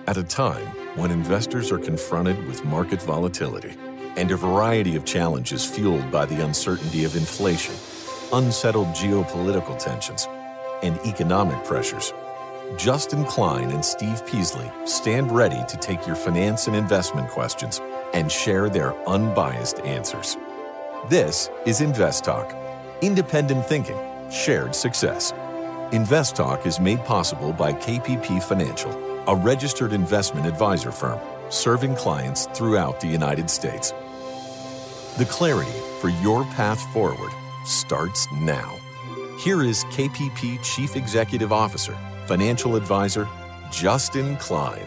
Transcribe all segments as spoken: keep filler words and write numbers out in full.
At a time when investors are confronted with market volatility and a variety of challenges fueled by the uncertainty of inflation, unsettled geopolitical tensions, and economic pressures, Justin Klein and Steve Peasley stand ready to take your finance and investment questions and share their unbiased answers. This is Invest Talk, independent thinking, shared success. Invest Talk is made possible by K P P Financial, a registered investment advisor firm serving clients throughout the United States. The clarity for your path forward starts now. Here is K P P Chief Executive Officer, Financial Advisor, Justin Klein.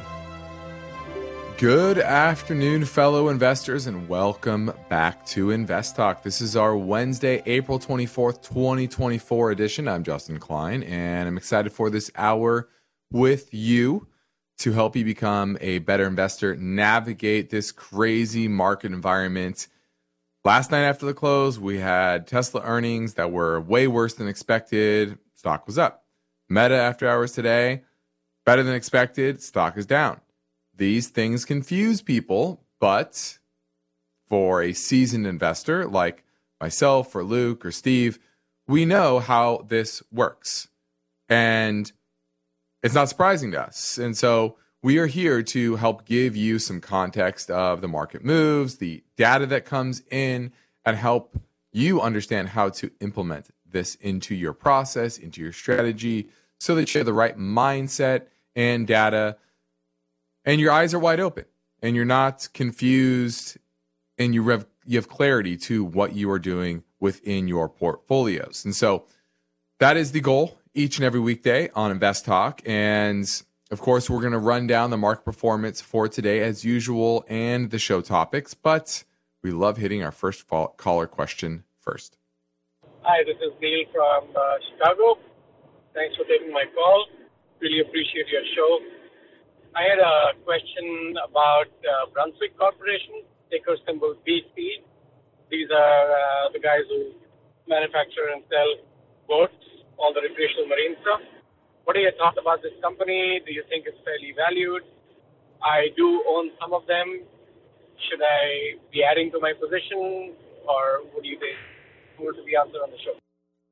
Good afternoon, fellow investors, and welcome back to Invest Talk. This is our Wednesday, April twenty-fourth, twenty twenty-four edition. I'm Justin Klein, and I'm excited for this hour with you to help you become a better investor, navigate this crazy market environment. Last night after the close, we had Tesla earnings that were way worse than expected. Stock was up. Meta after hours today, better than expected. Stock is down. These things confuse people, but for a seasoned investor like myself or Luke or Steve, we know how this works. And it's not surprising to us. And so we are here to help give you some context of the market moves, the data that comes in, and help you understand how to implement this into your process, into your strategy, so that you have the right mindset and data, and your eyes are wide open, and you're not confused, and you have, you have clarity to what you are doing within your portfolios. And so that is the goal each and every weekday on Invest Talk. And of course, we're going to run down the market performance for today as usual and the show topics, but we love hitting our first caller question first. Hi, this is Neil from uh, Chicago. Thanks for taking my call. Really appreciate your show. I had a question about uh, Brunswick Corporation, ticker symbol B C. These are uh, the guys who manufacture and sell boats, all the recreational marine stuff. What are your thoughts about this company? Do you think it's fairly valued? I do own some of them. Should I be adding to my position, or what do you think? Who to the answer on the show?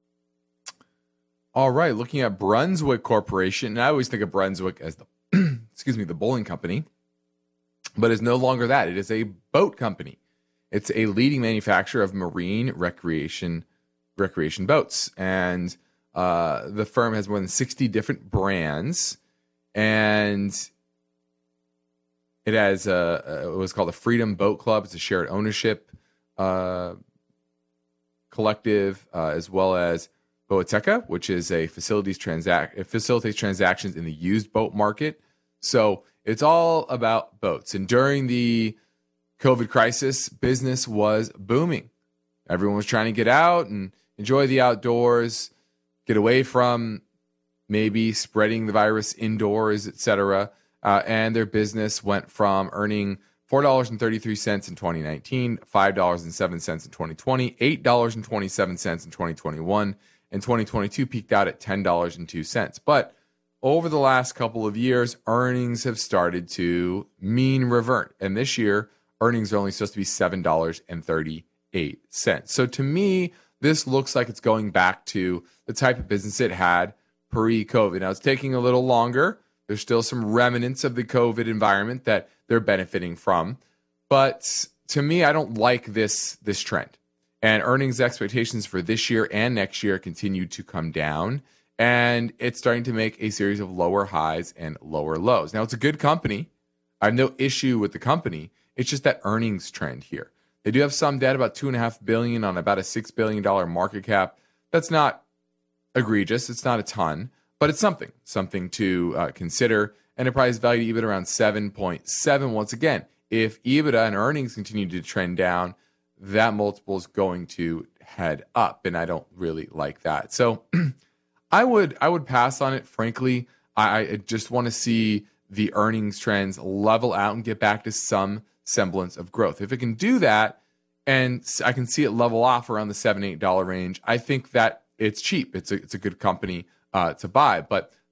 All right, looking at Brunswick Corporation, and I always think of Brunswick as the excuse me, the bowling company, but it's no longer that. It is a boat company. It's a leading manufacturer of marine recreation recreation boats, and uh, the firm has more than sixty different brands, and it has a, a what's called a Freedom Boat Club. It's a shared ownership uh, collective, uh, as well as Boateca, which is a facilities transact it facilitates transactions in the used boat market. So it's all about boats. And during the COVID crisis, business was booming. Everyone was trying to get out and enjoy the outdoors, get away from maybe spreading the virus indoors, et cetera. Uh, and their business went from earning four dollars and thirty-three cents in twenty nineteen, five dollars and seven cents in twenty twenty, eight dollars and twenty-seven cents in twenty twenty-one, and twenty twenty-two peaked out at ten dollars and two cents. But over the last couple of years, earnings have started to mean revert. And this year, earnings are only supposed to be seven dollars and thirty-eight cents. So to me, this looks like it's going back to the type of business it had pre-COVID. Now, it's taking a little longer. There's still some remnants of the COVID environment that they're benefiting from. But to me, I don't like this, this trend. And earnings expectations for this year and next year continue to come down. And it's starting to make a series of lower highs and lower lows. Now, it's a good company. I have no issue with the company. It's just that earnings trend here. They do have some debt, about two point five billion dollars on about a six billion dollars market cap. That's not egregious. It's not a ton, but it's something, something to uh, consider. Enterprise value to EBITDA around seven point seven. Once again, if EBITDA and earnings continue to trend down, that multiple is going to head up, and I don't really like that. So I would I would pass on it, frankly. I, I just want to see the earnings trends level out and get back to some semblance of growth. If it can do that, and I can see it level off around the seven dollars, eight dollars range, I think that it's cheap. It's a, it's a good company uh, to buy. But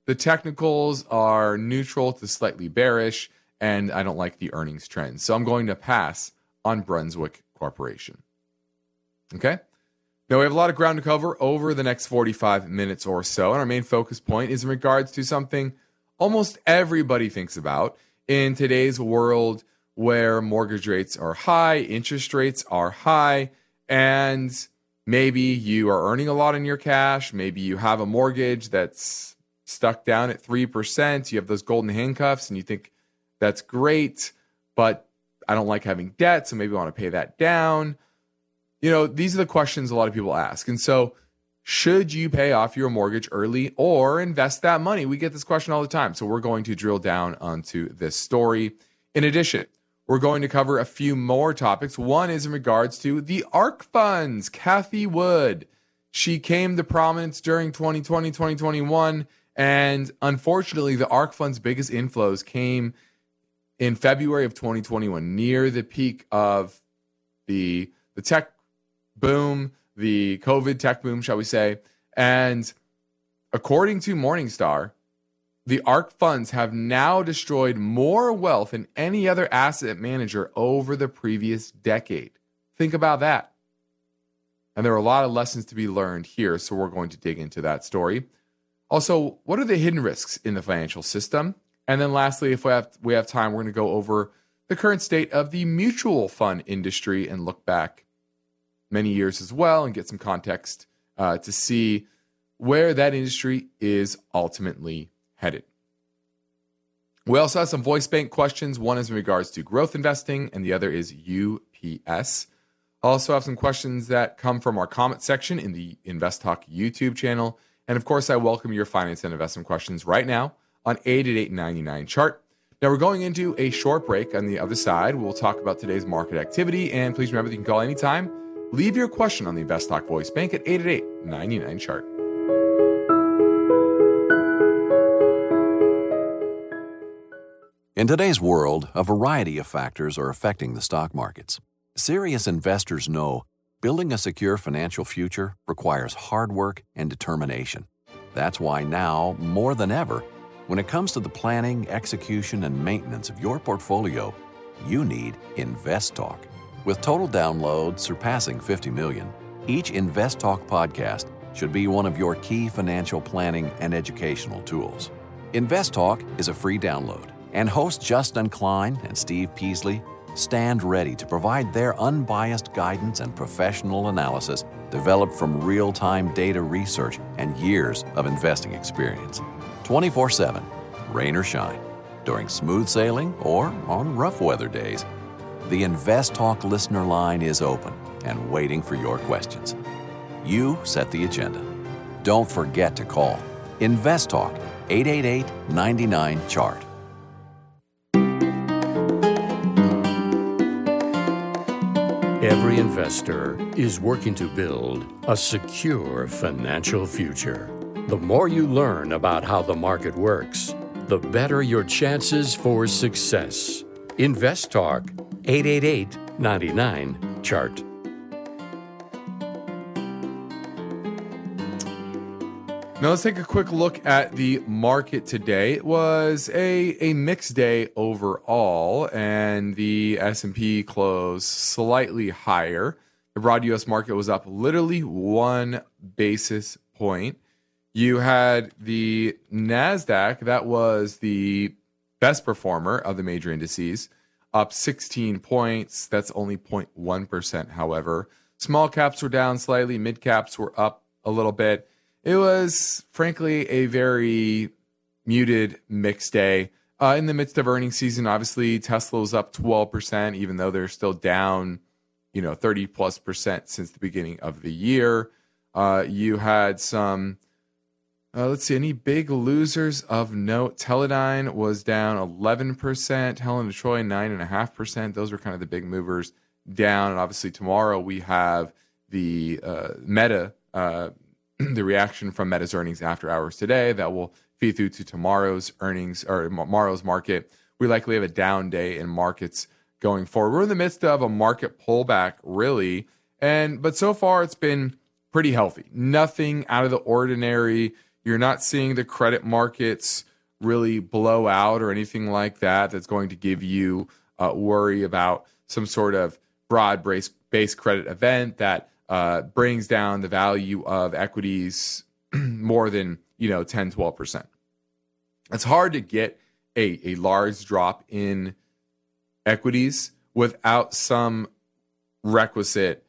The technicals are neutral to slightly bearish, and I don't like the earnings trends. So I'm going to pass on Brunswick Corporation. Okay? Now we have a lot of ground to cover over the next forty-five minutes or so, and our main focus point is in regards to something almost everybody thinks about in today's world where mortgage rates are high, interest rates are high, and maybe you are earning a lot in your cash. Maybe you have a mortgage that's stuck down at three percent. You have those golden handcuffs and you think that's great, but I don't like having debt, so maybe I want to pay that down. You know, these are the questions a lot of people ask. And so should you pay off your mortgage early or invest that money? We get this question all the time. So we're going to drill down onto this story. In addition, we're going to cover a few more topics. One is in regards to the ARK funds. Cathie Wood, she came to prominence during twenty twenty, twenty twenty-one. And unfortunately, the ARK fund's biggest inflows came in February of twenty twenty-one, near the peak of the, the tech boom, the COVID tech boom, shall we say. And according to Morningstar, the ARK funds have now destroyed more wealth than any other asset manager over the previous decade. Think about that. And there are a lot of lessons to be learned here, so we're going to dig into that story. Also, what are the hidden risks in the financial system? And then lastly, if we have we have time, we're going to go over the current state of the mutual fund industry and look back many years as well and get some context uh, to see where that industry is ultimately headed. We also have some voice bank questions. One is in regards to growth investing, and the other is U P S. I also have some questions that come from our comment section in the Invest Talk YouTube channel. And of course, I welcome your finance and investment questions right now on eight eight eight, nine nine, chart. Now we're going into a short break. On the other side, we'll talk about today's market activity. And please remember that you can call anytime. Leave your question on the Invest Talk voice bank at eight eight eight, nine nine, chart. In today's world, a variety of factors are affecting the stock markets. Serious investors know building a secure financial future requires hard work and determination. That's why now, more than ever, when it comes to the planning, execution, and maintenance of your portfolio, you need Invest Talk. With total downloads surpassing fifty million, each Invest Talk podcast should be one of your key financial planning and educational tools. Invest Talk is a free download, and hosts Justin Klein and Steve Peasley stand ready to provide their unbiased guidance and professional analysis developed from real-time data research and years of investing experience. twenty-four seven, rain or shine, during smooth sailing or on rough weather days, the Invest Talk listener line is open and waiting for your questions. You set the agenda. Don't forget to call Invest Talk, eight eight eight, nine nine, chart. Every investor is working to build a secure financial future. The more you learn about how the market works, the better your chances for success. Invest Talk, eight eight eight, nine nine, chart. Now let's take a quick look at the market today. It was a, a mixed day overall, and the S and P closed slightly higher. The broad U S market was up literally one basis point. You had the NASDAQ, that was the best performer of the major indices, up sixteen points. That's only zero point one percent, however. Small caps were down slightly. Mid caps were up a little bit. It was, frankly, a very muted mixed day. Uh, in the midst of earnings season, obviously, Tesla was up twelve percent, even though they're still down, you know, thirty plus percent since the beginning of the year. Uh, you had some, uh, let's see, any big losers of note? Teledyne was down eleven percent. Helen of Troy, nine point five percent. Those were kind of the big movers down. And obviously, tomorrow we have the uh, Meta, uh, the reaction from Meta's earnings after hours today that will feed through to tomorrow's earnings or tomorrow's market. We likely have a down day in markets going forward. We're in the midst of a market pullback, really, and but so far it's been pretty healthy. Nothing out of the ordinary. You're not seeing the credit markets really blow out or anything like that that's going to give you uh, worry about some sort of broad-based credit event that uh, brings down the value of equities more than, you know, ten, twelve percent. It's hard to get a, a large drop in equities without some requisite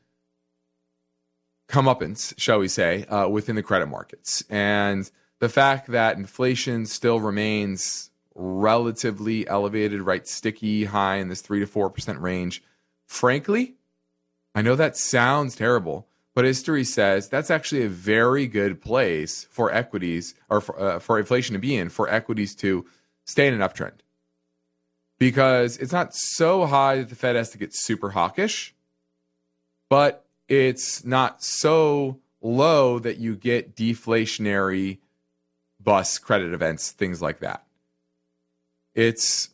comeuppance, shall we say, uh, within the credit markets. And the fact that inflation still remains relatively elevated, right, sticky, high in this three to four percent range, frankly, I know that sounds terrible, but history says that's actually a very good place for equities or for, uh, for inflation to be in, for equities to stay in an uptrend. Because it's not so high that the Fed has to get super hawkish, but it's not so low that you get deflationary bust credit events, things like that. It's,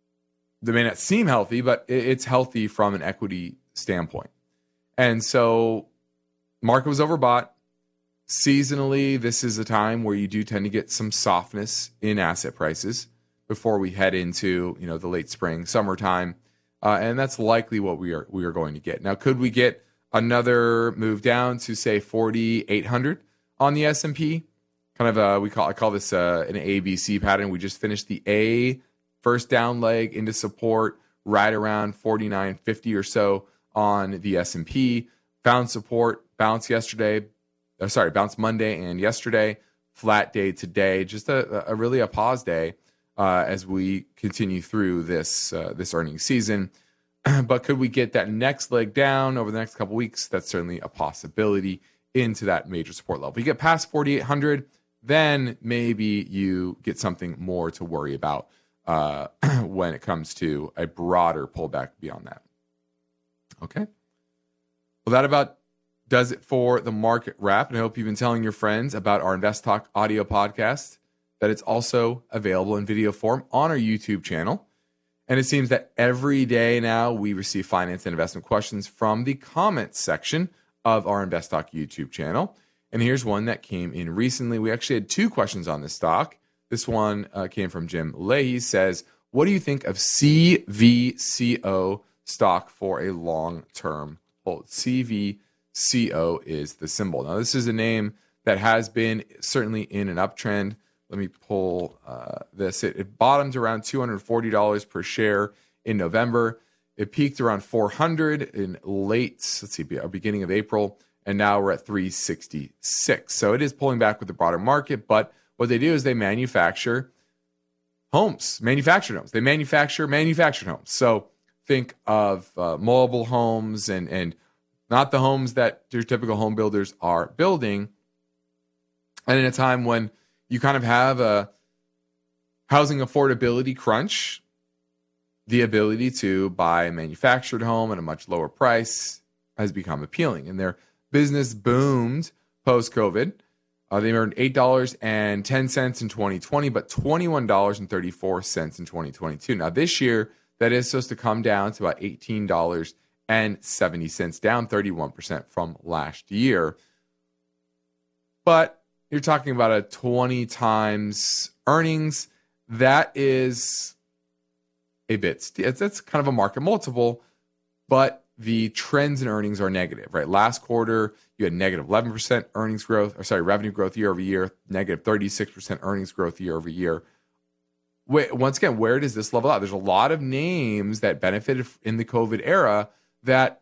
they may not seem healthy, but it's healthy from an equity standpoint. And so market was overbought. Seasonally, this is a time where you do tend to get some softness in asset prices before we head into, you know, the late spring, summertime. Uh, and that's likely what we are we are going to get. Now, could we get another move down to, say, forty-eight hundred on the S and P? Kind of a, we call I call this uh, an A B C pattern. We just finished the A first down leg into support right around forty-nine fifty or so on the S and P. Found support, bounce yesterday, uh, sorry, bounce Monday and yesterday. Flat day today. Just a, a really a pause day uh, as we continue through this uh, this earnings season. But could we get that next leg down over the next couple weeks? That's certainly a possibility into that major support level. You get past forty-eight hundred, then maybe you get something more to worry about uh, when it comes to a broader pullback beyond that. Okay. Well, that about does it for the market wrap. And I hope you've been telling your friends about our Invest Talk audio podcast, that it's also available in video form on our YouTube channel. And it seems that every day now we receive finance and investment questions from the comments section of our Invest Talk YouTube channel. And here's one that came in recently. We actually had two questions on this stock. This one uh, came from Jim Leahy. Says, what do you think of C V C O stock for a long-term hold? C V C O is the symbol. Now, this is a name that has been certainly in an uptrend. Let me pull uh, this. It, it bottomed around two hundred forty dollars per share in November. It peaked around four hundred dollars in late, let's see, beginning of April, and now we're at three sixty-six. So it is pulling back with the broader market, but what they do is they manufacture homes, manufactured homes. They manufacture manufactured homes. So think of uh, mobile homes and and not the homes that your typical home builders are building. And in a time when you kind of have a housing affordability crunch, the ability to buy a manufactured home at a much lower price has become appealing. And their business boomed post-COVID. Uh, they earned eight dollars and ten cents in twenty twenty, but twenty-one dollars and thirty-four cents in twenty twenty-two. Now, this year, that is supposed to come down to about eighteen dollars and seventy cents, down thirty-one percent from last year. But you're talking about a twenty times earnings. That is a bit, it's, that's kind of a market multiple, but the trends in earnings are negative, right? Last quarter, you had negative eleven percent earnings growth, or sorry, revenue growth year over year, negative thirty-six percent earnings growth year over year. Wait, once again, where does this level out? There's a lot of names that benefited in the COVID era that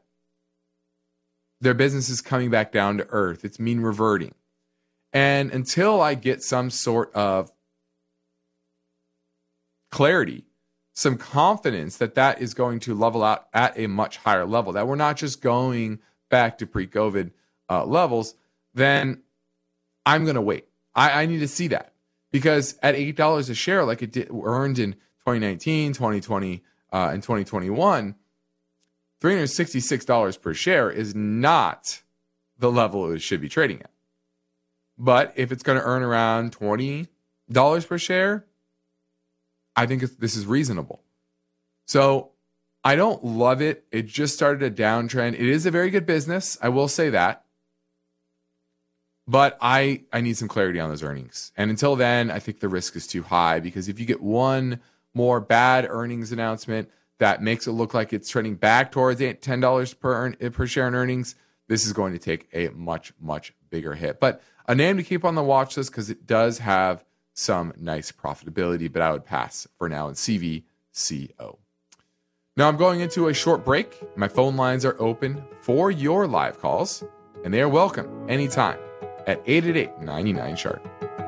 their business is coming back down to earth. It's mean reverting. And until I get some sort of clarity, some confidence that that is going to level out at a much higher level, that we're not just going back to pre-COVID uh, levels, then I'm going to wait. I, I need to see that. Because at eight dollars a share, like it did, earned in twenty nineteen, twenty twenty, uh, and twenty twenty-one, three hundred sixty-six dollars per share is not the level it should be trading at. But if it's going to earn around twenty dollars per share, I think it's, this is reasonable. So I don't love it. It just started a downtrend. It is a very good business. I will say that. But I, I need some clarity on those earnings. And until then, I think the risk is too high, because if you get one more bad earnings announcement that makes it look like it's trending back towards ten dollars per, earn, per share in earnings, this is going to take a much, much bigger hit. But a name to keep on the watch list, because it does have some nice profitability, but I would pass for now in C V C O. Now I'm going into a short break. My phone lines are open for your live calls, and they are welcome anytime at eight eight eight, nine nine, chart.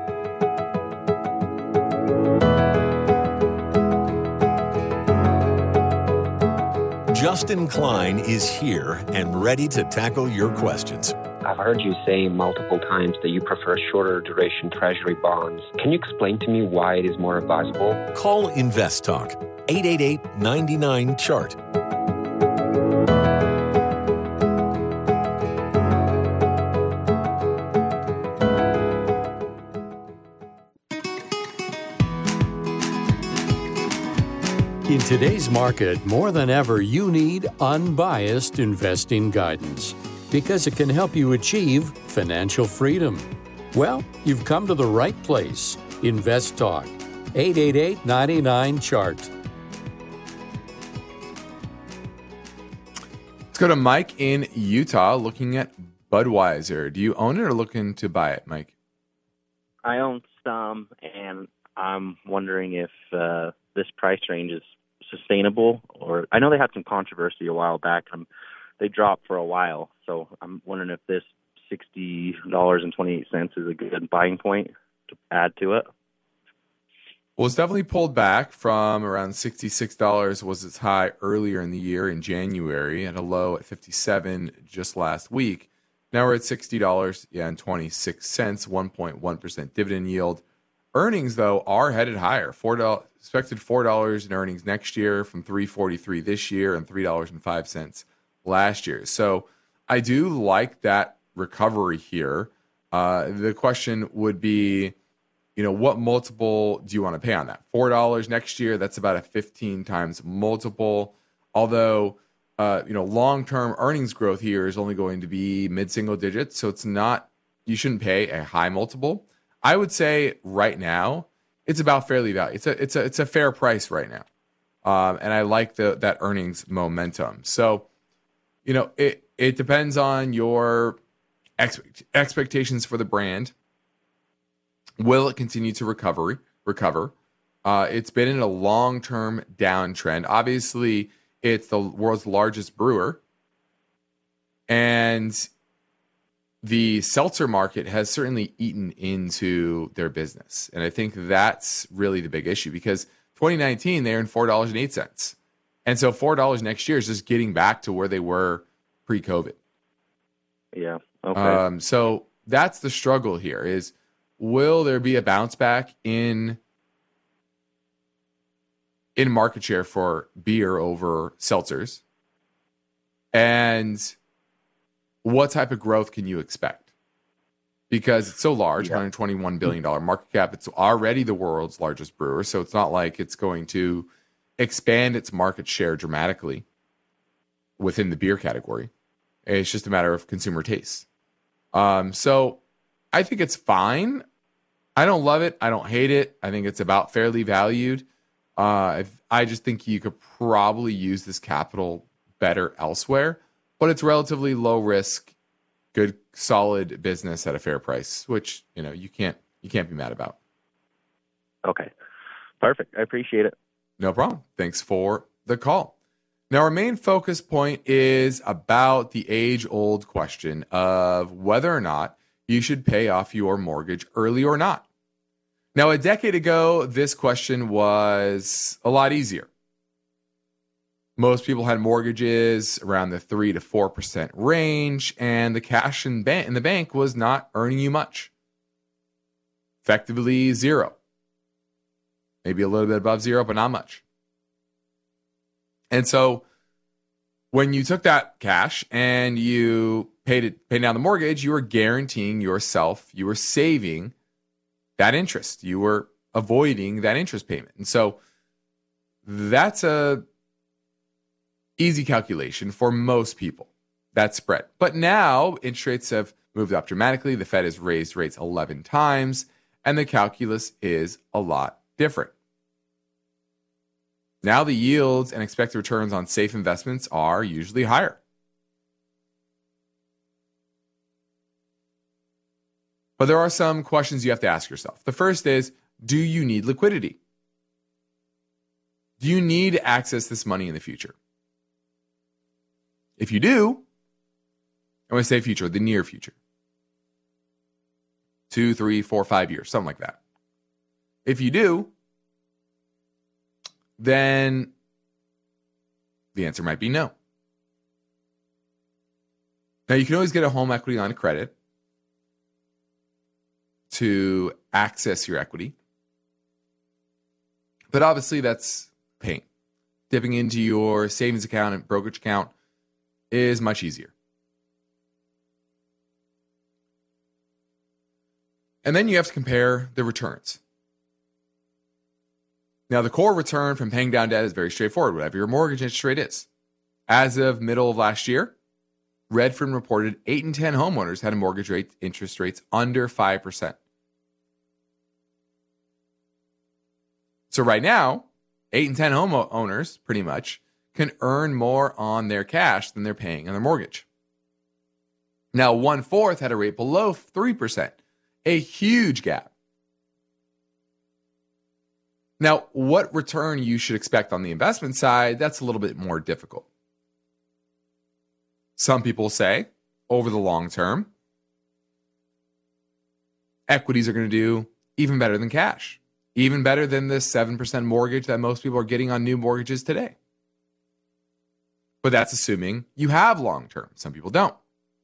Justin Klein is here and ready to tackle your questions. I've heard you say multiple times that you prefer shorter duration treasury bonds. Can you explain to me why it is more advisable? Call Invest Talk, eight eight eight, nine nine, chart. In today's market, more than ever, you need unbiased investing guidance because it can help you achieve financial freedom. Well, you've come to the right place. Invest Talk, eight eight eight, nine nine, chart. Let's go to Mike in Utah looking at Budweiser. Do you own it or looking to buy it, Mike? I own some, and I'm wondering if uh, this price range is sustainable, or I know they had some controversy a while back. Um, they dropped for a while, so I'm wondering if this sixty dollars and twenty-eight cents is a good buying point to add to it. Well, it's definitely pulled back from around sixty-six dollars was its high earlier in the year in January, at a low at fifty-seven dollars just last week. Now we're at sixty dollars yeah, and twenty-six cents, one point one percent dividend yield. Earnings, though, are headed higher. four dollars expected four dollars in earnings next year from three forty-three this year and three dollars and five cents last year. So I do like that recovery here. Uh, the question would be, you know, what multiple do you want to pay on that? four dollars next year, that's about a fifteen times multiple. Although, uh, you know, long-term earnings growth here is only going to be mid-single digits. So it's not, you shouldn't pay a high multiple. I would say right now it's about fairly valued. It's a it's a it's a fair price right now, um, and I like the that earnings momentum. So, you know, it it depends on your expect, expectations for the brand. Will it continue to recovery recover? Uh, it's been in a long term downtrend. Obviously, it's the world's largest brewer, and the seltzer market has certainly eaten into their business. And I think that's really the big issue, because twenty nineteen, they earned four dollars and eight cents. And so four dollars next year is just getting back to where they were pre-COVID. Yeah. Okay. Um, so that's the struggle here is, will there be a bounce back in, in market share for beer over seltzers? And what type of growth can you expect? Because it's so large, Yeah. one hundred twenty-one billion dollars market cap. It's already the world's largest brewer, so it's not like it's going to expand its market share dramatically within the beer category. It's just a matter of consumer taste. Um, so I think it's fine. I don't love it. I don't hate it. I think it's about fairly valued. Uh, if, I just think you could probably use this capital better elsewhere. But it's relatively low risk, good, solid business at a fair price, which, you know, you can't you can't be mad about. Okay. Perfect. I appreciate it. No problem. Thanks for the call. Now, our main focus point is about the age-old question of whether or not you should pay off your mortgage early or not. Now, a decade ago, this question was a lot easier. Most people had mortgages around the three to four percent range, and the cash in, ban- in the bank was not earning you much. Effectively zero. Maybe a little bit above zero, but not much. And so when you took that cash and you paid it, paid down the mortgage, you were guaranteeing yourself, you were saving that interest. You were avoiding that interest payment. And so that's a easy calculation for most people, that spread. But now interest rates have moved up dramatically. The Fed has raised rates eleven times, and the calculus is a lot different. Now the yields and expected returns on safe investments are usually higher. But there are some questions you have to ask yourself. The first is, do you need liquidity? Do you need to access this money in the future? If you do, I want to say future, the near future. Two, three, four, five years, something like that. If you do, then the answer might be no. Now, you can always get a home equity line of credit to access your equity. But obviously, that's pain. Dipping into your savings account and brokerage account is much easier. And then you have to compare the returns. Now, the core return from paying down debt is very straightforward, whatever your mortgage interest rate is. As of middle of last year, Redfin reported eight in ten homeowners had a mortgage rate interest rates under five percent. So right now, eight in ten homeowners, pretty much, can earn more on their cash than they're paying on their mortgage. Now, one-fourth had a rate below three percent, a huge gap. Now, what return you should expect on the investment side, that's a little bit more difficult. Some people say, over the long term, equities are going to do even better than cash, even better than the seven percent mortgage that most people are getting on new mortgages today. But that's assuming you have long term. Some people don't.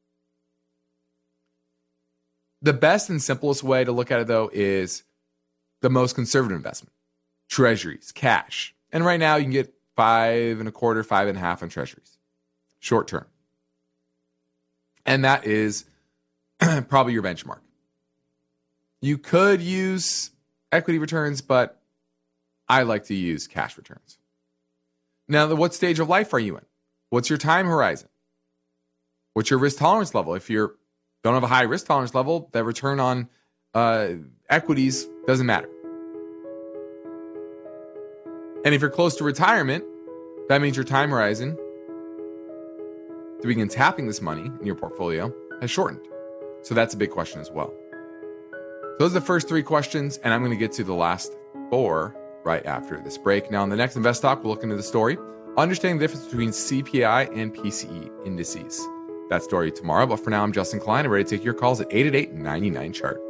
The best and simplest way to look at it, though, is the most conservative investment. Treasuries, cash. And right now you can get five and a quarter, five and a half on treasuries. Short term. And that is probably your benchmark. You could use equity returns, but I like to use cash returns. Now, what stage of life are you in? What's your time horizon? What's your risk tolerance level? If you don't have a high risk tolerance level, the return on uh, equities doesn't matter. And if you're close to retirement, that means your time horizon to begin tapping this money in your portfolio has shortened. So that's a big question as well. So those are the first three questions, and I'm going to get to the last four right after this break. Now, in the next Invest Talk, we'll look into the story, understanding the difference between C P I and P C E indices. That story tomorrow, but for now, I'm Justin Klein. I'm ready to take your calls at eight eight eight, nine nine, chart.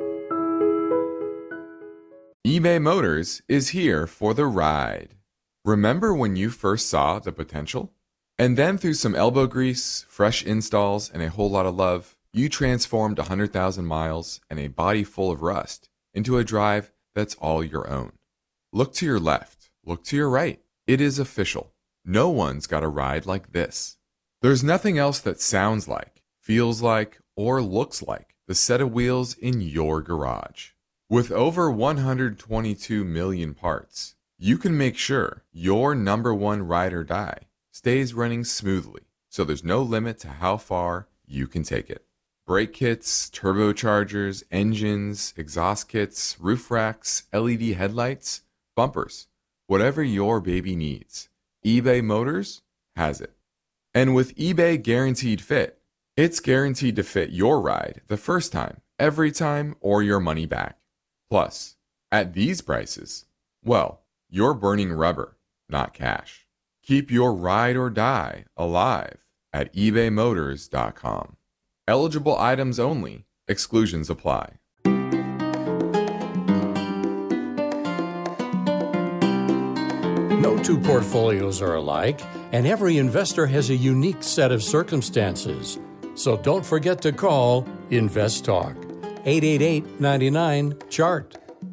eBay Motors is here for the ride. Remember when you first saw the potential? And then through some elbow grease, fresh installs, and a whole lot of love, you transformed one hundred thousand miles and a body full of rust into a drive that's all your own. Look to your left. Look to your right. It is official. No one's got a ride like this. There's nothing else that sounds like, feels like, or looks like the set of wheels in your garage. With over one hundred twenty-two million parts, you can make sure your number one ride or die stays running smoothly, so there's no limit to how far you can take it. Brake kits, turbochargers, engines, exhaust kits, roof racks, L E D headlights, bumpers, whatever your baby needs, eBay Motors has it. And with eBay Guaranteed Fit, it's guaranteed to fit your ride the first time, every time, or your money back. Plus, at these prices, well, you're burning rubber, not cash. Keep your ride or die alive at ebay motors dot com. Eligible items only. Exclusions apply. No two portfolios are alike, and every investor has a unique set of circumstances. So don't forget to call Invest Talk. eight eight eight, nine nine, chart.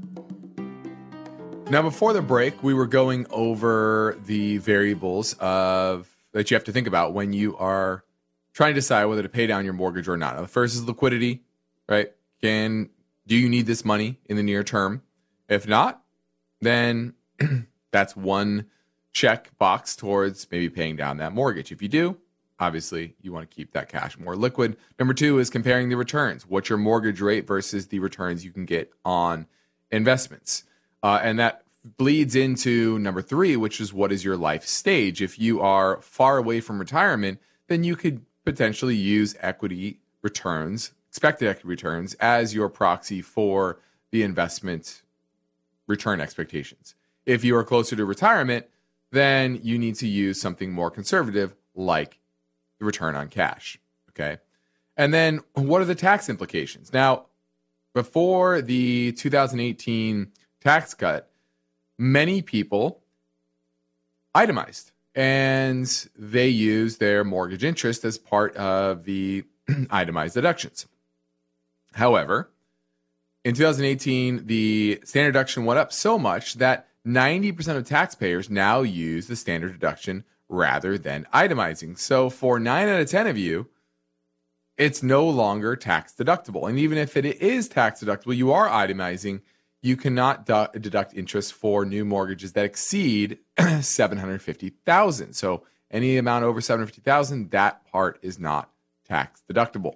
Now, before the break, we were going over the variables of that you have to think about when you are trying to decide whether to pay down your mortgage or not. Now, the first is liquidity, right? Can do you need this money in the near term? If not, then that's one check box towards maybe paying down that mortgage. If you do, obviously you want to keep that cash more liquid. Number two is comparing the returns. What's your mortgage rate versus the returns you can get on investments? Uh, and that bleeds into number three, which is what is your life stage? If you are far away from retirement, then you could potentially use equity returns, expected equity returns, as your proxy for the investment return expectations. If you are closer to retirement, then you need to use something more conservative like the return on cash. Okay. And then what are the tax implications? Now, before the two thousand eighteen tax cut, many people itemized and they used their mortgage interest as part of the itemized deductions. However, in two thousand eighteen, the standard deduction went up so much that ninety percent of taxpayers now use the standard deduction rather than itemizing. So for nine out of ten of you, it's no longer tax deductible. And even if it is tax deductible, you are itemizing, you cannot du- deduct interest for new mortgages that exceed seven hundred fifty thousand dollars. So any amount over seven hundred fifty thousand dollars, that part is not tax deductible.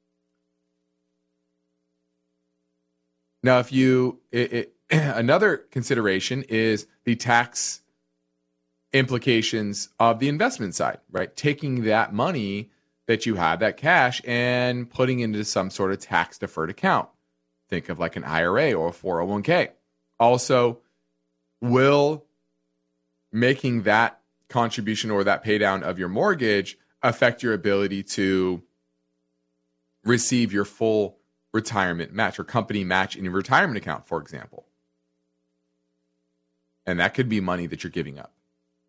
Now, if you, it, it, another consideration is the tax implications of the investment side, right? Taking that money that you have, that cash, and putting into some sort of tax deferred account. Think of like an I R A or a four oh one k. Also, will making that contribution or that pay down of your mortgage affect your ability to receive your full retirement match or company match in your retirement account, for example? And that could be money that you're giving up.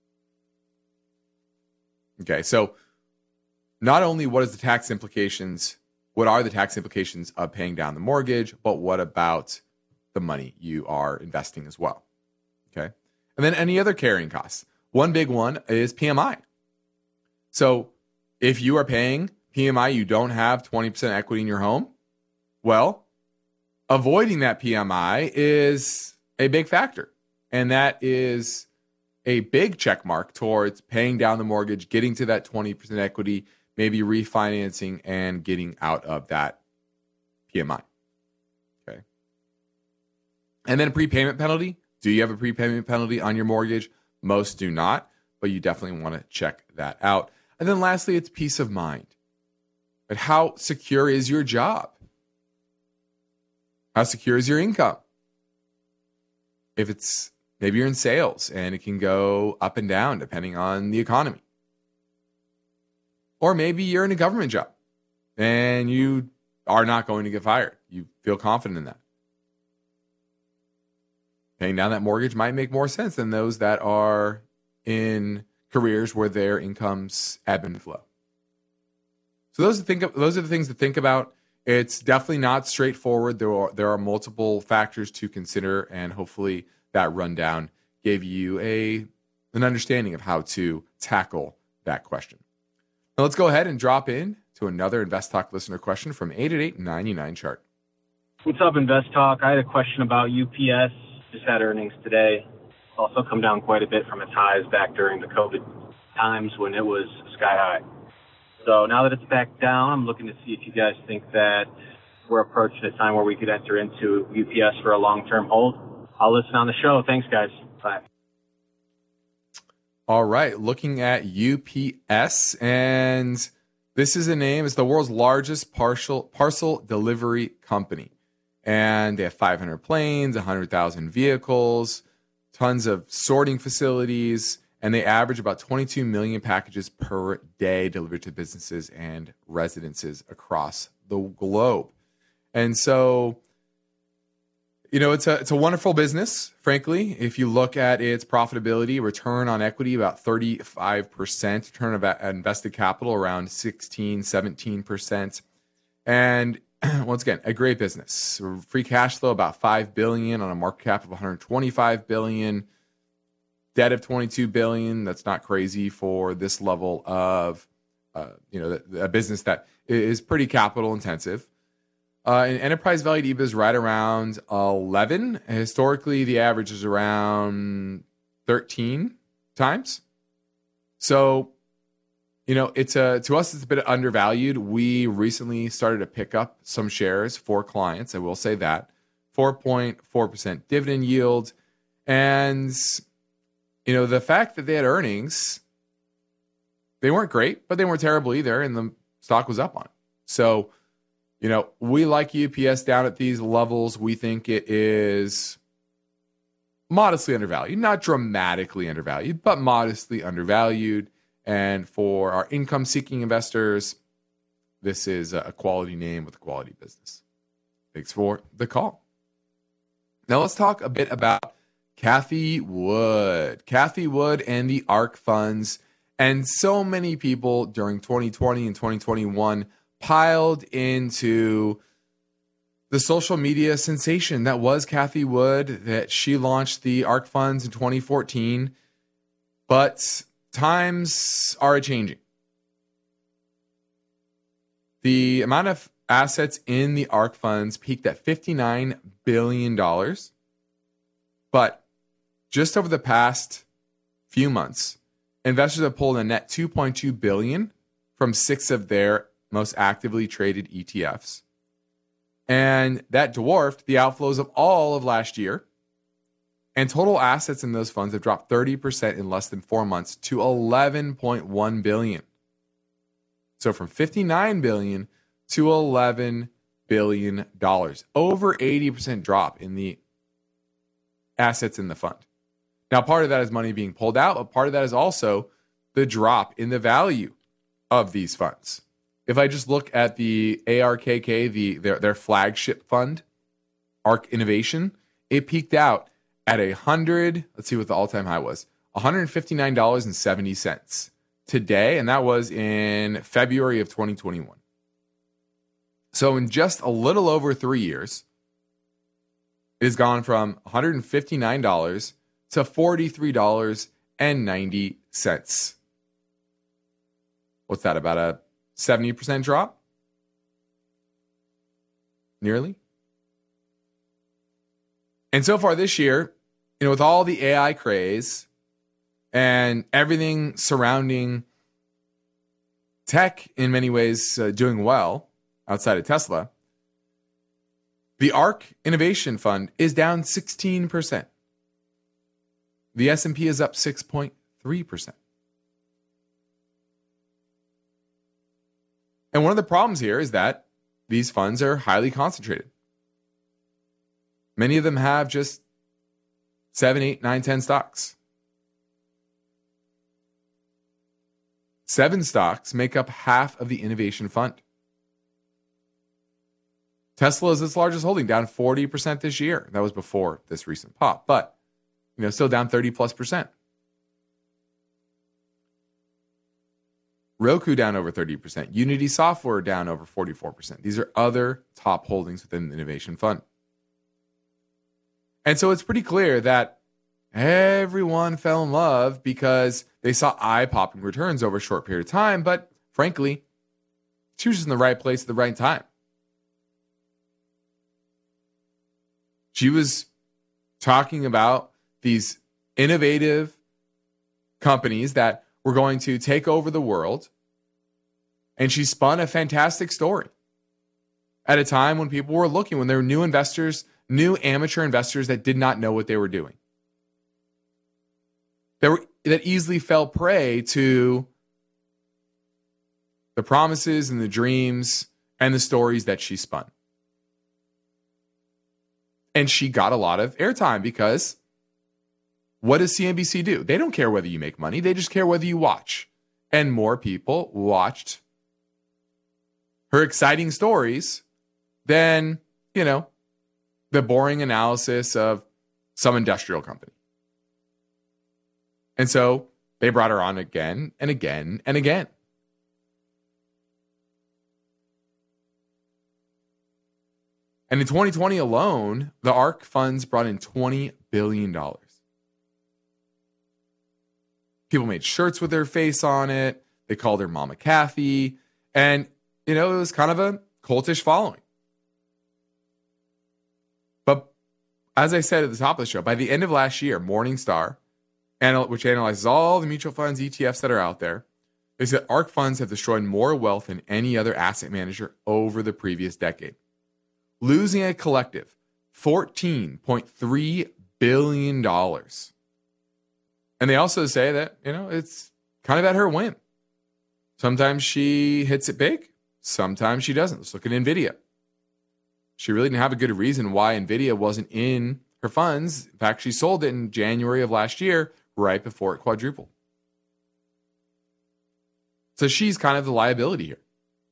Okay, so not only what is the tax implications, what are the tax implications of paying down the mortgage, but what about the money you are investing as well? Okay, and then any other carrying costs. One big one is P M I. So if you are paying P M I, you don't have twenty percent equity in your home, well, avoiding that P M I is a big factor. And that is a big check mark towards paying down the mortgage, getting to that twenty percent equity, maybe refinancing and getting out of that P M I. Okay. And then a prepayment penalty. Do you have a prepayment penalty on your mortgage? Most do not, but you definitely want to check that out. And then lastly, it's peace of mind. But how secure is your job? How secure is your income? If it's maybe you're in sales and it can go up and down depending on the economy. Or maybe you're in a government job and you are not going to get fired. You feel confident in that. Paying down that mortgage might make more sense than those that are in careers where their incomes ebb and flow. So those are, think of, those are the things to think about. It's definitely not straightforward. There are, there are multiple factors to consider, and hopefully that rundown gave you a an understanding of how to tackle that question. Now let's go ahead and drop in to another Invest Talk listener question from eight eight eight, nine nine, chart. What's up, Invest Talk? I had a question about U P S. Just had earnings today. Also come down quite a bit from its highs back during the COVID times when it was sky high. So now that it's back down, I'm looking to see if you guys think that we're approaching a time where we could enter into U P S for a long-term hold. I'll listen on the show. Thanks, guys. Bye. All right. Looking at U P S, and this is a name. It's the world's largest parcel, parcel delivery company. And they have five hundred planes, one hundred thousand vehicles, tons of sorting facilities, and they average about twenty-two million packages per day delivered to businesses and residences across the globe. And so, you know, it's a it's a wonderful business, frankly. If you look at its profitability, return on equity, about thirty-five percent, return of invested capital around sixteen, seventeen percent. And once again, a great business. Free cash flow about five billion dollars on a market cap of one hundred twenty-five billion dollars. Debt of twenty-two billion dollars. That's not crazy for this level of, uh, you know, a business that is pretty capital intensive. Uh, and enterprise value to EBITDA is right around eleven. Historically, the average is around thirteen times. So you know, it's a, to us, it's a bit undervalued. We recently started to pick up some shares for clients. I will say that four point four percent dividend yield. And, you know, the fact that they had earnings, they weren't great, but they weren't terrible either. And the stock was up on it. So, you know, we like U P S down at these levels. We think it is modestly undervalued, not dramatically undervalued, but modestly undervalued. And for our income-seeking investors, this is a quality name with a quality business. Thanks for the call. Now let's talk a bit about Cathie Wood. Cathie Wood and the ARK funds. And so many people during twenty twenty and twenty twenty-one piled into the social media sensation that was Cathie Wood, that she launched the ARK funds in twenty fourteen. But times are changing. The amount of assets in the ARK funds peaked at fifty-nine billion dollars. But just over the past few months, investors have pulled a net two point two billion dollars from six of their most actively traded E T Fs. And that dwarfed the outflows of all of last year. And total assets in those funds have dropped thirty percent in less than four months to eleven point one billion dollars. So from fifty-nine billion dollars to eleven billion dollars. Over eighty percent drop in the assets in the fund. Now, part of that is money being pulled out, but part of that is also the drop in the value of these funds. If I just look at the A R K K, the their, their flagship fund, ARK Innovation, it peaked out at a hundred. Let's see what the all-time high was: one hundred fifty-nine dollars and seventy cents today, and that was in February of twenty twenty-one. So in just a little over three years, it has gone from one hundred fifty-nine dollars to forty-three dollars and ninety cents. What's that, about a seventy percent drop? Nearly. And so far this year, you know, with all the A I craze and everything surrounding tech in many ways uh, doing well outside of Tesla, the ARK Innovation Fund is down sixteen percent. The S and P is up six point three percent. And one of the problems here is that these funds are highly concentrated. Many of them have just seven, eight, nine, ten stocks. Seven stocks make up half of the innovation fund. Tesla is its largest holding, down forty percent this year. That was before this recent pop, but you know, still down thirty plus percent. Roku down over thirty percent. Unity Software down over forty-four percent. These are other top holdings within the innovation fund. And so it's pretty clear that everyone fell in love because they saw eye-popping returns over a short period of time, but frankly, she was just in the right place at the right time. She was talking about these innovative companies that were going to take over the world, and she spun a fantastic story at a time when people were looking, when there were new investors, new amateur investors that did not know what they were doing. They were, that easily fell prey to the promises and the dreams and the stories that she spun. And she got a lot of airtime because what does C N B C do? They don't care whether you make money. They just care whether you watch. And more people watched her exciting stories than, you know, the boring analysis of some industrial company. And so they brought her on again and again and again. And in twenty twenty alone, the ARK funds brought in twenty billion dollars. People made shirts with her face on it. They called her Mama Cathie. And, you know, it was kind of a cultish following. But as I said at the top of the show, by the end of last year, Morningstar, which analyzes all the mutual funds, E T Fs that are out there, They said ARK funds have destroyed more wealth than any other asset manager over the previous decade, losing a collective fourteen point three billion dollars. And they also say that, you know, it's kind of at her whim. Sometimes she hits it big. Sometimes she doesn't. Let's look at NVIDIA. She really didn't have a good reason why NVIDIA wasn't in her funds. In fact, she sold it in January of last year, right before it quadrupled. So she's kind of the liability here.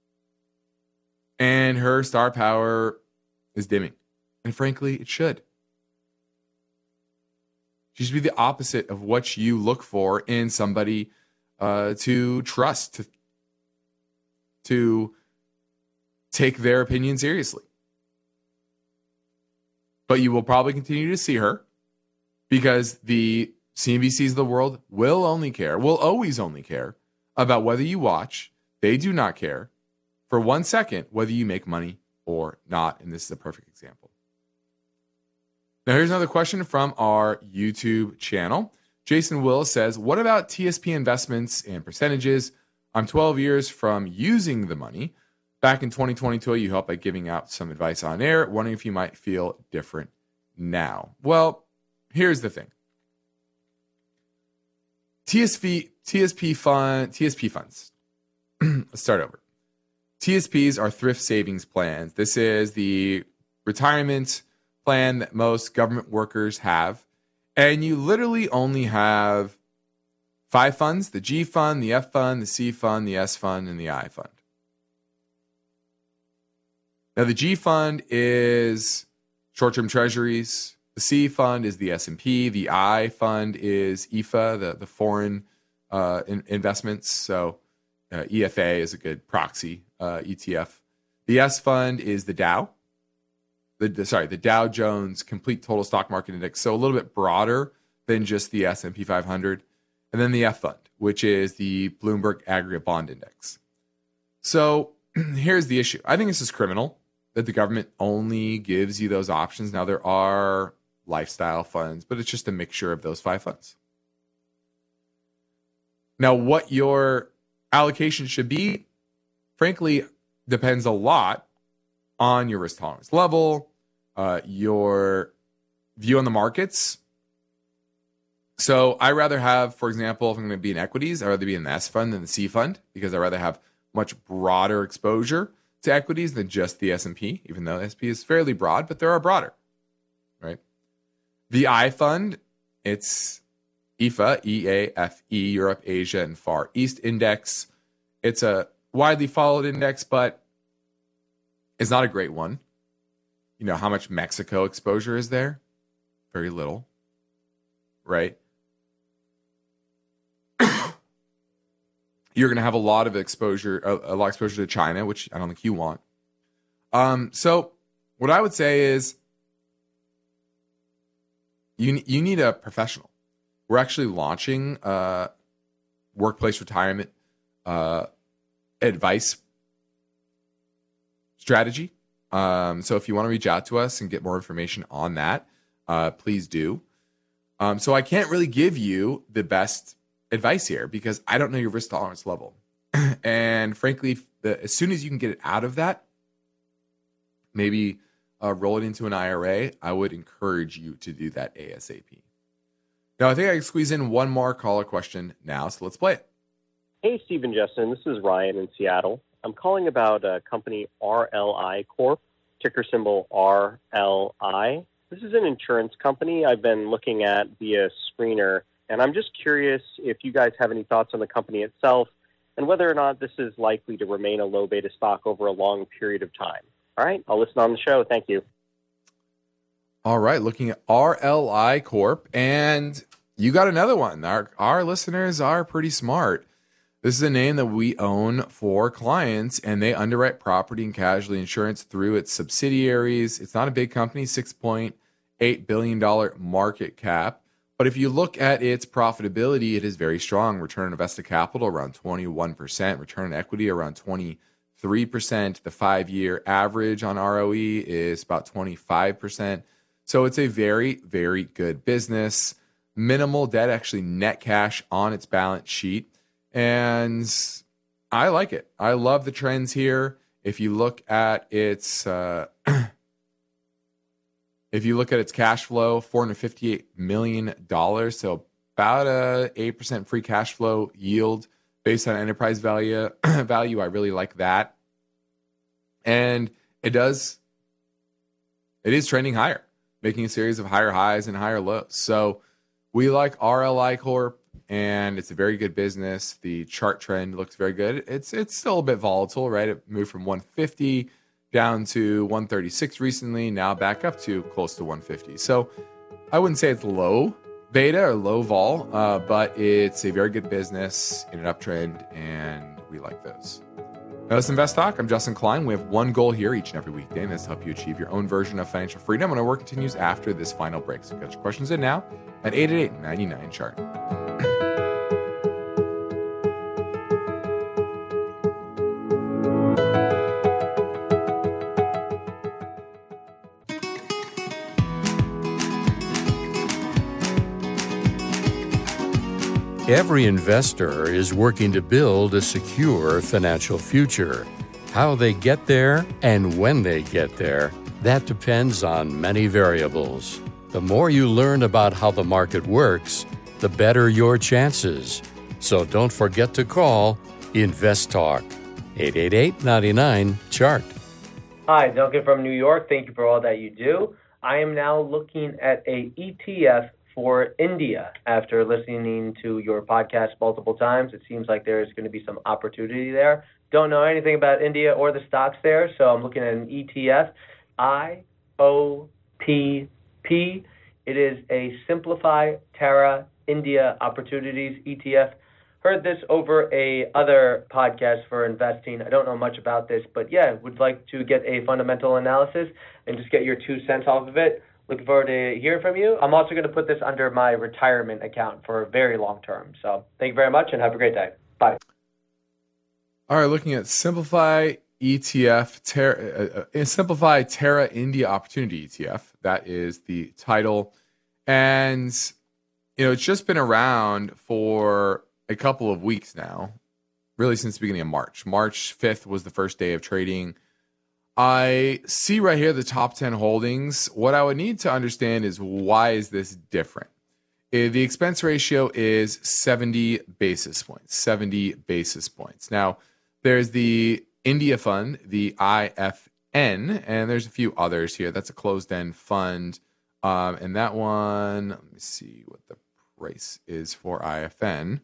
And her star power is dimming. And frankly, it should. She should be the opposite of what you look for in somebody uh, to trust, to, to take their opinion seriously. But you will probably continue to see her because the C N B Cs of the world will only care, will always only care about whether you watch. They do not care for one second whether you make money or not. And this is a perfect example. Now, here's another question from our YouTube channel. Jason Wills says, what about T S P investments and percentages? I'm twelve years from using the money. Back in twenty twenty-two, you helped by giving out some advice on air. Wondering if you might feel different now. Well, here's the thing. T S P, T S P fund, T S P funds. Let's start over. T S Ps are thrift savings plans. This is the retirement plan that most government workers have. And you literally only have five funds: the G fund, the F fund, the C fund, the S fund, and the I fund. Now, the G fund is short-term treasuries. The C fund is the S and P. The I fund is I F A, the, the foreign uh, in, investments. So uh, E F A is a good proxy uh, E T F. The S fund is the Dow. The, the sorry, the Dow Jones Complete Total Stock Market Index. So a little bit broader than just the S and P five hundred. And then the F fund, which is the Bloomberg Aggregate Bond Index. So here's the issue. I think this is criminal that the government only gives you those options. Now, there are lifestyle funds, but it's just a mixture of those five funds. Now, what your allocation should be, frankly, depends a lot on your risk tolerance level, uh, your view on the markets. So I rather have, for example, if I'm going to be in equities, I'd rather be in the S fund than the C fund because I'd rather have much broader exposure to equities than just the S and P, even though the S and P is fairly broad, but there are broader, right? The I fund, it's I F A, E A F E, Europe, Asia, and Far East Index. It's a widely followed index, but it's not a great one. You know how much Mexico exposure is there? Very little, right? You're going to have a lot of exposure, a, a lot of exposure to China, which I don't think you want. Um, so what I would say is you, you need a professional. We're actually launching a workplace retirement uh, advice strategy. Um, so if you want to reach out to us and get more information on that, uh, please do. Um, so I can't really give you the best advice here because I don't know your risk tolerance level. And frankly, the, as soon as you can get it out of that, maybe uh, roll it into an I R A, I would encourage you to do that ASAP. Now, I think I can squeeze in one more caller question now, so let's play it. Hey, Steve and Justin. This is Ryan in Seattle. I'm calling about a company R L I Corp, ticker symbol R L I. This is an insurance company I've been looking at via Screener, and I'm just curious if you guys have any thoughts on the company itself and whether or not this is likely to remain a low beta stock over a long period of time. All right, I'll listen on the show. Thank you. All right, looking at R L I Corp, and you got another one. Our, our listeners are pretty smart. This is a name that we own for clients, and they underwrite property and casualty insurance through its subsidiaries. It's not a big company, six point eight billion dollars market cap. But if you look at its profitability, it is very strong. Return on invested capital around twenty-one percent. Return on equity around twenty-three percent. The five-year average on R O E is about twenty-five percent. So it's a very, very good business. Minimal debt, actually net cash on its balance sheet. And I like it. I love the trends here. If you look at its, uh, if you look at its cash flow, four hundred fifty-eight million dollars, so about a eight percent free cash flow yield based on enterprise value. value, I really like that, and it does. It is trending higher, making a series of higher highs and higher lows. So we like R L I Corp, and it's a very good business. The chart trend looks very good. It's it's still a bit volatile, right? It moved from one fifty down to one thirty-six recently, now back up to close to one fifty. So I wouldn't say it's low beta or low vol, uh, but it's a very good business in an uptrend, and we like those. Now, this is Invest Talk. I'm Justin Klein. We have one goal here each and every weekday, and that's to help you achieve your own version of financial freedom. And our work continues after this final break. So get your questions in now at eight eight eight, nine nine, chart. Every investor is working to build a secure financial future. How they get there and when they get there, that depends on many variables. The more you learn about how the market works, the better your chances. So don't forget to call Invest Talk, eight eight eight, nine nine, chart. Hi, Duncan from New York. Thank you for all that you do. I am now looking at a E T F for India. After listening to your podcast multiple times, it seems like there's going to be some opportunity there. Don't know anything about India or the stocks there, so I'm looking at an E T F, I O P P. It is a Simplify Terra India Opportunities E T F. Heard this over a other podcast for investing. I don't know much about this, but yeah, would like to get a fundamental analysis and just get your two cents off of it. Looking forward to hearing from you. I'm also going to put this under my retirement account for a very long term. So thank you very much and have a great day. Bye. All right, looking at Simplify E T F, Terra, uh, Simplify Terra India Opportunity E T F. That is the title. And, you know, it's just been around for a couple of weeks now, really since the beginning of March. March fifth was the first day of trading. I see right here the top ten holdings. What I would need to understand is why is this different? The expense ratio is seventy basis points, seventy basis points. Now, there's the India Fund, the I F N, and there's a few others here. That's a closed-end fund. Um, and that one, let me see what the price is for I F N.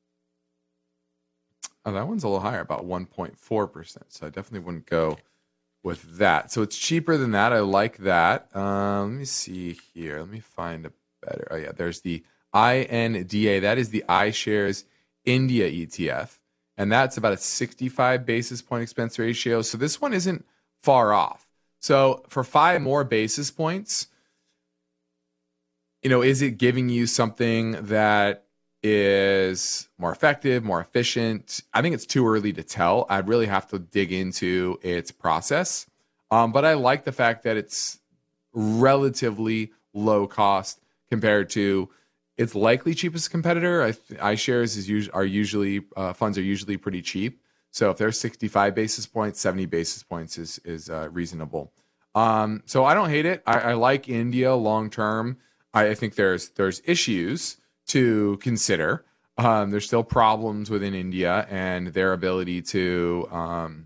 Oh, that one's a little higher, about one point four percent. So I definitely wouldn't go with that. So it's cheaper than that. I like that. Um, let me see here. Let me find a better. Oh, yeah, there's the I N D A. That is the iShares India E T F. And that's about a sixty-five basis point expense ratio. So this one isn't far off. So for five more basis points, you know, is it giving you something that is more effective, more efficient? I think it's too early to tell. I'd really have to dig into its process. Um, but I like the fact that it's relatively low cost compared to its likely cheapest competitor. I th- iShares is us- are usually uh, funds are usually pretty cheap. So if they're sixty-five basis points, seventy basis points is is uh, reasonable. Um, so I don't hate it. I, I like India long term. I, I think there's there's issues to consider. Um, there's still problems within India and their ability to um,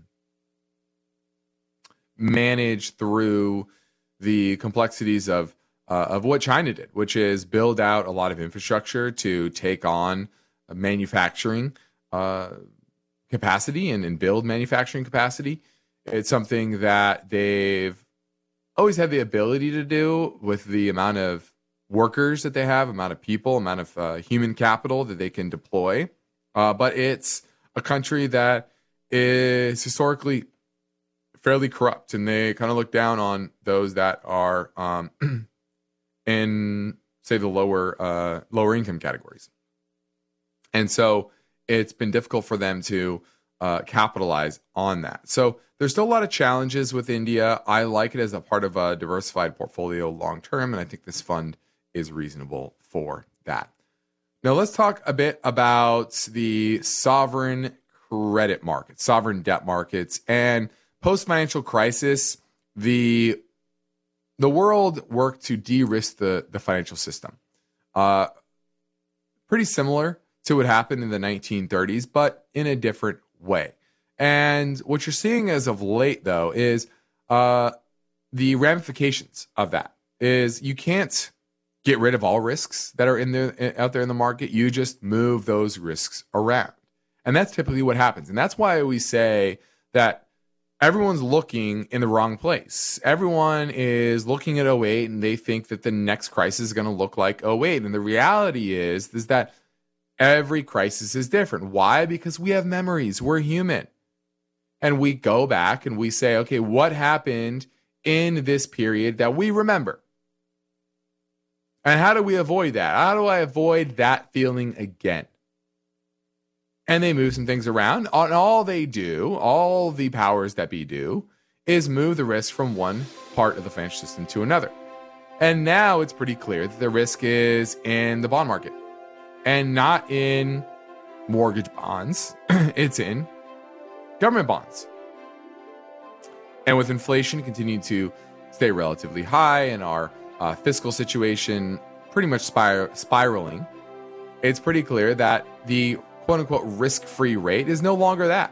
manage through the complexities of uh, of what China did, which is build out a lot of infrastructure to take on manufacturing uh, capacity and, and build manufacturing capacity. It's something that they've always had the ability to do with the amount of workers that they have, amount of people, amount of uh, human capital that they can deploy. Uh, but it's a country that is historically fairly corrupt, and they kind of look down on those that are um, in, say, the lower uh, lower income categories. And so it's been difficult for them to uh, capitalize on that. So there's still a lot of challenges with India. I like it as a part of a diversified portfolio long term, and I think this fund is reasonable for that. Now let's talk a bit about the sovereign credit market, sovereign debt markets, and post-financial crisis, the the world worked to de-risk the, the financial system. Uh, pretty similar to what happened in the nineteen thirties, but in a different way. And what you're seeing as of late, though, is uh, the ramifications of that is you can't get rid of all risks that are in the out there in the market. You just move those risks around. And that's typically what happens. And that's why we say that everyone's looking in the wrong place. Everyone is looking at oh eight and they think that the next crisis is going to look like oh eight. And the reality is, is that every crisis is different. Why? Because we have memories. We're human. And we go back and we say, okay, what happened in this period that we remember? And how do we avoid that? How do I avoid that feeling again? And they move some things around. And all they do, all the powers that be do, is move the risk from one part of the financial system to another. And now it's pretty clear that the risk is in the bond market and not in mortgage bonds. It's in government bonds. And with inflation continuing to stay relatively high and our uh, fiscal situation pretty much spir- spiraling, it's pretty clear that the quote-unquote risk-free rate is no longer that.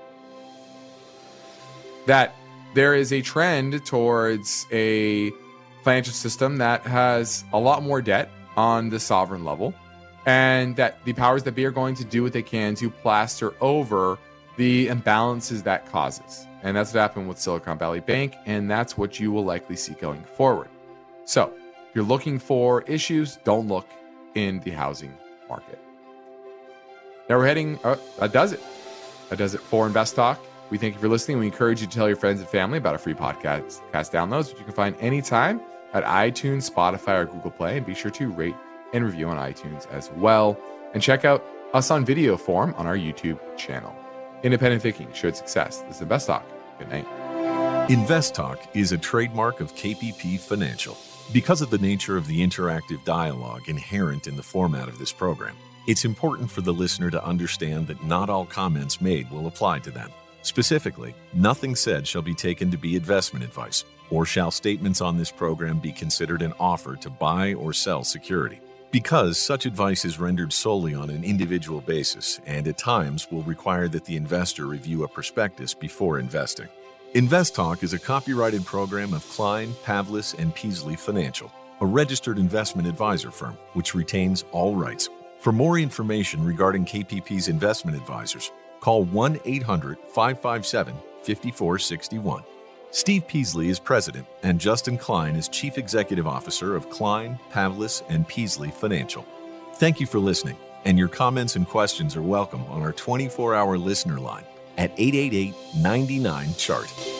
That there is a trend towards a financial system that has a lot more debt on the sovereign level, and that the powers that be are going to do what they can to plaster over the imbalances that causes. And that's what happened with Silicon Valley Bank, and that's what you will likely see going forward. So, if you're looking for issues, don't look in the housing market. Now we're heading, uh, that does it. That does it for Invest Talk. We thank you for listening. We encourage you to tell your friends and family about our free podcast cast downloads, which you can find anytime at iTunes, Spotify, or Google Play. And be sure to rate and review on iTunes as well. And check out us on video form on our YouTube channel. Independent thinking, shared success. This is Invest Talk. Good night. Invest Talk is a trademark of K P P Financial. Because of the nature of the interactive dialogue inherent in the format of this program, it's important for the listener to understand that not all comments made will apply to them. Specifically, nothing said shall be taken to be investment advice, or shall statements on this program be considered an offer to buy or sell security. Because such advice is rendered solely on an individual basis and at times will require that the investor review a prospectus before investing. Invest Talk is a copyrighted program of Klein, Pavlis, and Peasley Financial, a registered investment advisor firm which retains all rights. For more information regarding K P P's investment advisors, call one eight hundred five five seven five four six one. Steve Peasley is president, and Justin Klein is chief executive officer of Klein, Pavlis, and Peasley Financial. Thank you for listening, and your comments and questions are welcome on our twenty-four hour listener line at eight eight eight, nine nine, C H A R T.